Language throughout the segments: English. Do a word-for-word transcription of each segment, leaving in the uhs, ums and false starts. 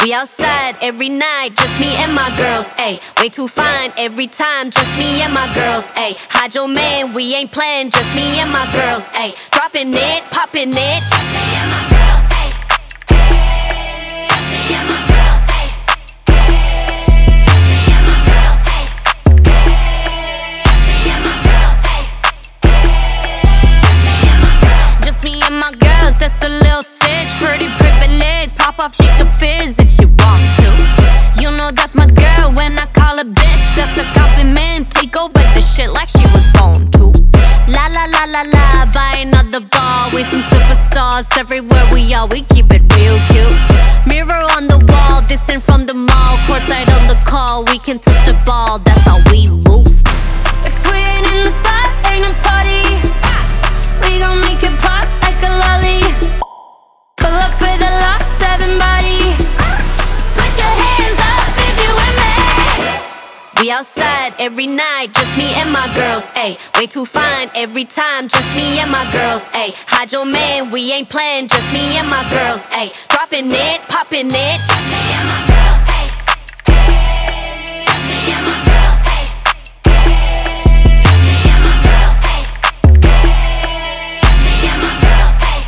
We outside every night, just me and my girls, ayy. Way too fine every time, just me and my girls, ayy. Hide your man, we ain't playing, just me and my girls, ayy. Dropping it, popping it, just me and my girls, ayy. Just me and my girls, ayy. Just me and my girls, ayy. Just me and my girls, ayy. Just me and my girls. Just me and my girls, that's a little sitch, pretty privilege. Pop off, shake the fizz if she want to. You know that's my girl when I call her bitch. That's a compliment, take over the shit like she was born to. La la la la la, buy another ball. We some superstars everywhere we are, we keep it real cute. Mirror on the wall, distant from the mall. Courtside on the call, we can touch the ball, that's how we move. If we ain't in the spot, ain't a party. We gon' make it pop like a lolly. Pull up with a lot, seven body. Put your hands up if you with me. We outside every night, just me and my girls, ayy. Way too fine every time, just me and my girls, ayy. Hide your man, we ain't playing, just me and my girls, ayy. Dropping it, popping it, just me and my girls, ayy. Just me and my girls, ayy. Just me and my girls, ayy. Just me and my girls, ayy.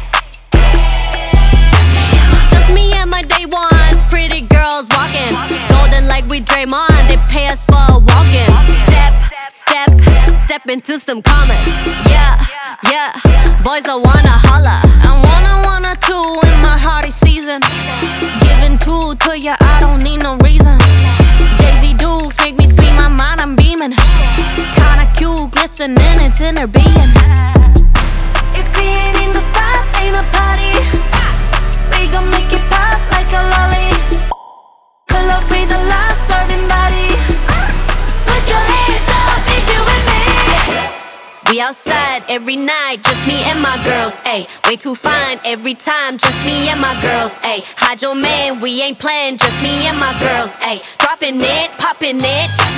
Just me and my day ones, pretty girls walking. Golden like we Draymond, they pay us for a walk-in. Step, step, step into some commas. Yeah, yeah, boys I wanna holla. I wanna, wanna two in my hardy season. Giving two to ya, I don't need no reason. Daisy Dukes make me speak my mind, I'm beaming. Kinda cute, glistening, it's in her being. If we ain't in the spot, ain't a party. We gon' make it pop like a lolly. Pull up with a lot, serving body. Put your hands up if you with me. We outside every night, just me and my girls, ayy. Way too fine every time, just me and my girls, ayy. Hide your man, we ain't playing, just me and my girls, ayy. Dropping it, popping it.